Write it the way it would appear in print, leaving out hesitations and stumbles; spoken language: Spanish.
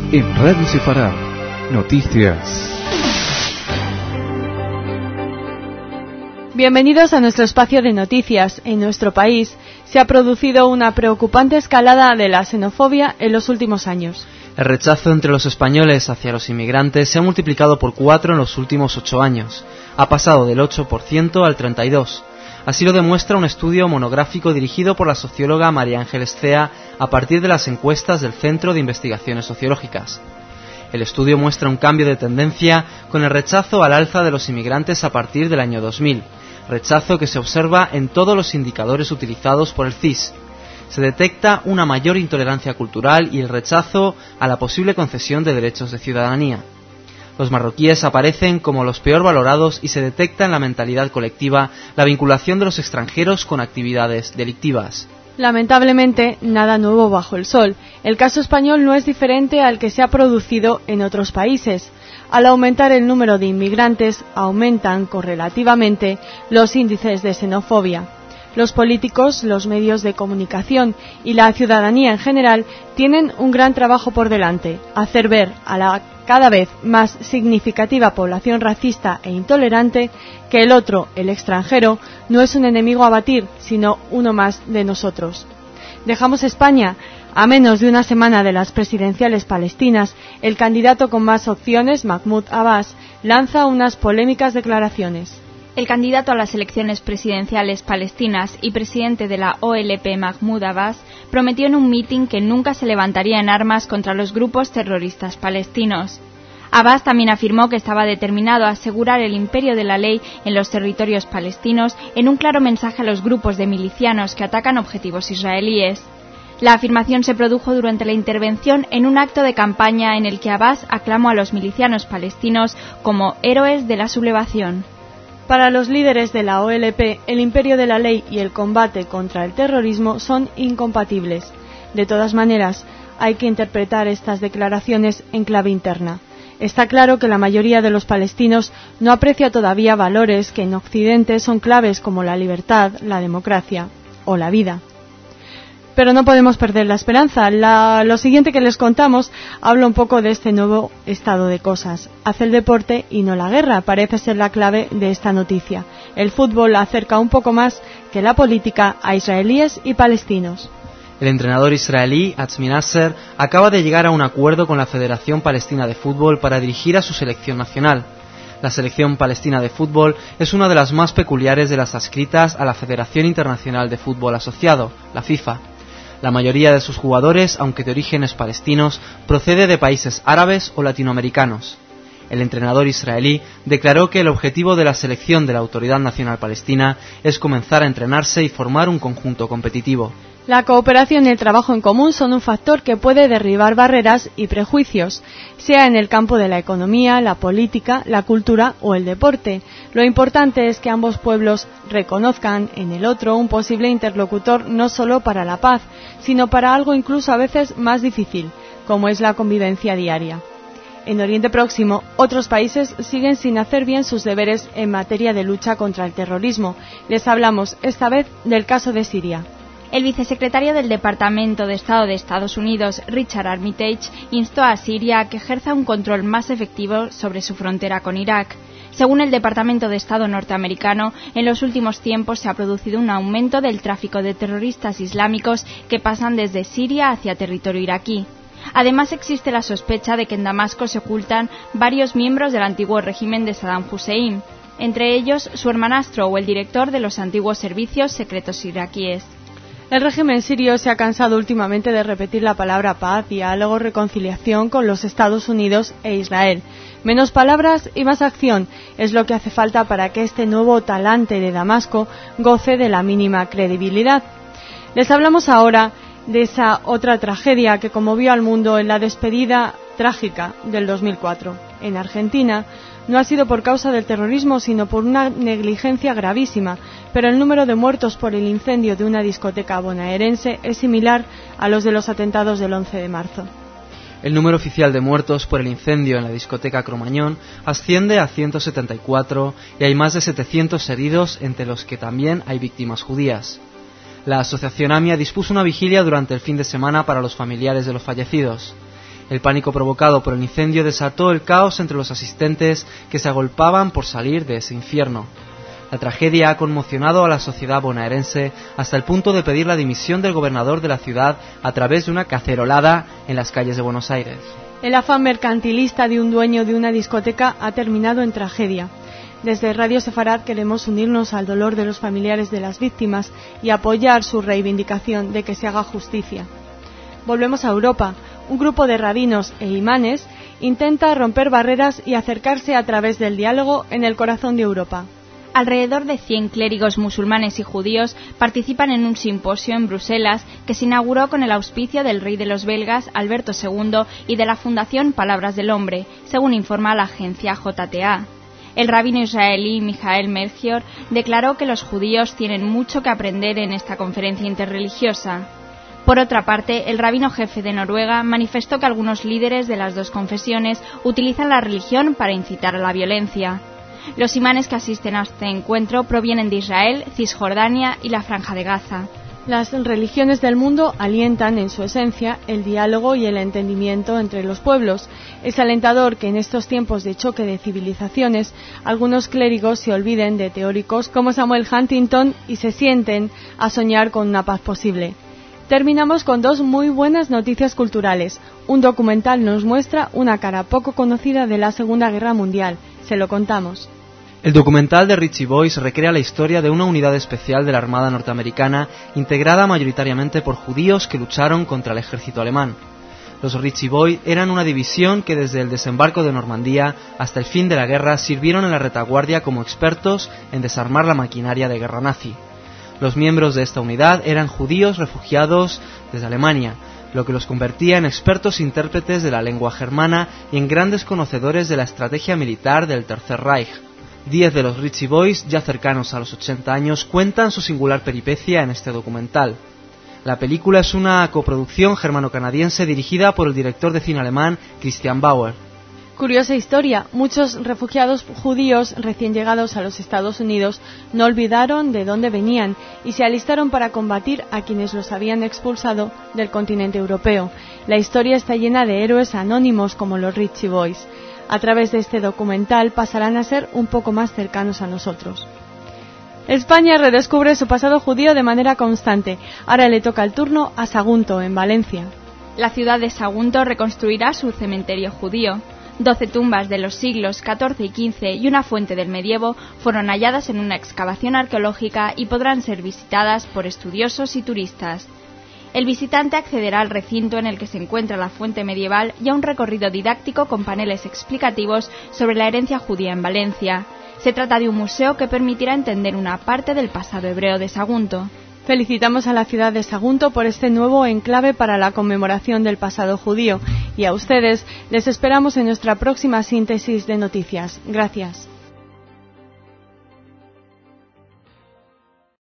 En Radio Sefará, noticias. Bienvenidos a nuestro espacio de noticias. En nuestro país se ha producido una preocupante escalada de la xenofobia en los últimos años. El rechazo entre los españoles hacia los inmigrantes se ha multiplicado por 4 en los últimos 8 años. Ha pasado del 8% al 32%. Así lo demuestra un estudio monográfico dirigido por la socióloga María Ángeles Cea a partir de las encuestas del Centro de Investigaciones Sociológicas. El estudio muestra un cambio de tendencia con el rechazo al alza de los inmigrantes a partir del año 2000, rechazo que se observa en todos los indicadores utilizados por el CIS. Se detecta una mayor intolerancia cultural y el rechazo a la posible concesión de derechos de ciudadanía. Los marroquíes aparecen como los peor valorados y se detecta en la mentalidad colectiva la vinculación de los extranjeros con actividades delictivas. Lamentablemente, nada nuevo bajo el sol. El caso español no es diferente al que se ha producido en otros países. Al aumentar el número de inmigrantes, aumentan correlativamente los índices de xenofobia. Los políticos, los medios de comunicación y la ciudadanía en general tienen un gran trabajo por delante: hacer ver a la cada vez más significativa población racista e intolerante que el otro, el extranjero, no es un enemigo a batir, sino uno más de nosotros. Dejamos España. A menos de una semana de las presidenciales palestinas, el candidato con más opciones, Mahmoud Abbas, lanza unas polémicas declaraciones. El candidato a las elecciones presidenciales palestinas y presidente de la OLP, Mahmoud Abbas, prometió en un mitin que nunca se levantaría en armas contra los grupos terroristas palestinos. Abbas también afirmó que estaba determinado a asegurar el imperio de la ley en los territorios palestinos en un claro mensaje a los grupos de milicianos que atacan objetivos israelíes. La afirmación se produjo durante la intervención en un acto de campaña en el que Abbas aclamó a los milicianos palestinos como héroes de la sublevación. Para los líderes de la OLP, el imperio de la ley y el combate contra el terrorismo son incompatibles. De todas maneras, hay que interpretar estas declaraciones en clave interna. Está claro que la mayoría de los palestinos no aprecia todavía valores que en Occidente son claves como la libertad, la democracia o la vida. Pero no podemos perder la esperanza. Lo siguiente que les contamos habla un poco de este nuevo estado de cosas. Hace el deporte y no la guerra, parece ser la clave de esta noticia. El fútbol acerca un poco más que la política a israelíes y palestinos. El entrenador israelí Atzmi Nasser acaba de llegar a un acuerdo con la Federación Palestina de Fútbol para dirigir a su selección nacional. La selección palestina de fútbol es una de las más peculiares de las adscritas a la Federación Internacional de Fútbol Asociado, la FIFA. La mayoría de sus jugadores, aunque de orígenes palestinos, procede de países árabes o latinoamericanos. El entrenador israelí declaró que el objetivo de la selección de la Autoridad Nacional Palestina es comenzar a entrenarse y formar un conjunto competitivo. La cooperación y el trabajo en común son un factor que puede derribar barreras y prejuicios, sea en el campo de la economía, la política, la cultura o el deporte. Lo importante es que ambos pueblos reconozcan en el otro un posible interlocutor no solo para la paz, sino para algo incluso a veces más difícil, como es la convivencia diaria. En Oriente Próximo, otros países siguen sin hacer bien sus deberes en materia de lucha contra el terrorismo. Les hablamos esta vez del caso de Siria. El vicesecretario del Departamento de Estado de Estados Unidos, Richard Armitage, instó a Siria a que ejerza un control más efectivo sobre su frontera con Irak. Según el Departamento de Estado norteamericano, en los últimos tiempos se ha producido un aumento del tráfico de terroristas islámicos que pasan desde Siria hacia territorio iraquí. Además, existe la sospecha de que en Damasco se ocultan varios miembros del antiguo régimen de Saddam Hussein, entre ellos su hermanastro o el director de los antiguos servicios secretos iraquíes. El régimen sirio se ha cansado últimamente de repetir la palabra paz, diálogo, reconciliación con los Estados Unidos e Israel. Menos palabras y más acción es lo que hace falta para que este nuevo talante de Damasco goce de la mínima credibilidad. Les hablamos ahora de esa otra tragedia que conmovió al mundo en la despedida trágica del 2004. En Argentina no ha sido por causa del terrorismo, sino por una negligencia gravísima, pero el número de muertos por el incendio de una discoteca bonaerense es similar a los de los atentados del 11 de marzo. El número oficial de muertos por el incendio en la discoteca Cromañón asciende a 174 y hay más de 700 heridos, entre los que también hay víctimas judías. La asociación AMIA dispuso una vigilia durante el fin de semana para los familiares de los fallecidos. El pánico provocado por el incendio desató el caos entre los asistentes que se agolpaban por salir de ese infierno. La tragedia ha conmocionado a la sociedad bonaerense hasta el punto de pedir la dimisión del gobernador de la ciudad a través de una cacerolada en las calles de Buenos Aires. El afán mercantilista de un dueño de una discoteca ha terminado en tragedia. Desde Radio Sefarad queremos unirnos al dolor de los familiares de las víctimas y apoyar su reivindicación de que se haga justicia. Volvemos a Europa. Un grupo de rabinos e imanes intenta romper barreras y acercarse a través del diálogo en el corazón de Europa. Alrededor de 100 clérigos musulmanes y judíos participan en un simposio en Bruselas que se inauguró con el auspicio del rey de los belgas, Alberto II, y de la Fundación Palabras del Hombre, según informa la agencia JTA. El rabino israelí Mijael Melchior declaró que los judíos tienen mucho que aprender en esta conferencia interreligiosa. Por otra parte, el rabino jefe de Noruega manifestó que algunos líderes de las dos confesiones utilizan la religión para incitar a la violencia. Los imanes que asisten a este encuentro provienen de Israel, Cisjordania y la Franja de Gaza. Las religiones del mundo alientan en su esencia el diálogo y el entendimiento entre los pueblos. Es alentador que en estos tiempos de choque de civilizaciones algunos clérigos se olviden de teóricos como Samuel Huntington y se sienten a soñar con una paz posible. Terminamos con dos muy buenas noticias culturales. Un documental nos muestra una cara poco conocida de la Segunda Guerra Mundial. Se lo contamos. El documental de Richie Boyce recrea la historia de una unidad especial de la Armada norteamericana integrada mayoritariamente por judíos que lucharon contra el ejército alemán. Los Richie Boys eran una división que desde el desembarco de Normandía hasta el fin de la guerra sirvieron en la retaguardia como expertos en desarmar la maquinaria de guerra nazi. Los miembros de esta unidad eran judíos refugiados desde Alemania, lo que los convertía en expertos intérpretes de la lengua germana y en grandes conocedores de la estrategia militar del Tercer Reich. 10 de los Richie Boys, ya cercanos a los 80 años, cuentan su singular peripecia en este documental. La película es una coproducción germano-canadiense dirigida por el director de cine alemán Christian Bauer. Curiosa historia, muchos refugiados judíos recién llegados a los Estados Unidos no olvidaron de dónde venían y se alistaron para combatir a quienes los habían expulsado del continente europeo. La historia está llena de héroes anónimos como los Richie Boys. A través de este documental pasarán a ser un poco más cercanos a nosotros. España redescubre su pasado judío de manera constante. Ahora le toca el turno a Sagunto, en Valencia. La ciudad de Sagunto reconstruirá su cementerio judío. 12 tumbas de los siglos XIV y XV y una fuente del medievo fueron halladas en una excavación arqueológica y podrán ser visitadas por estudiosos y turistas. El visitante accederá al recinto en el que se encuentra la fuente medieval y a un recorrido didáctico con paneles explicativos sobre la herencia judía en Valencia. Se trata de un museo que permitirá entender una parte del pasado hebreo de Sagunto. Felicitamos a la ciudad de Sagunto por este nuevo enclave para la conmemoración del pasado judío y a ustedes les esperamos en nuestra próxima síntesis de noticias. Gracias.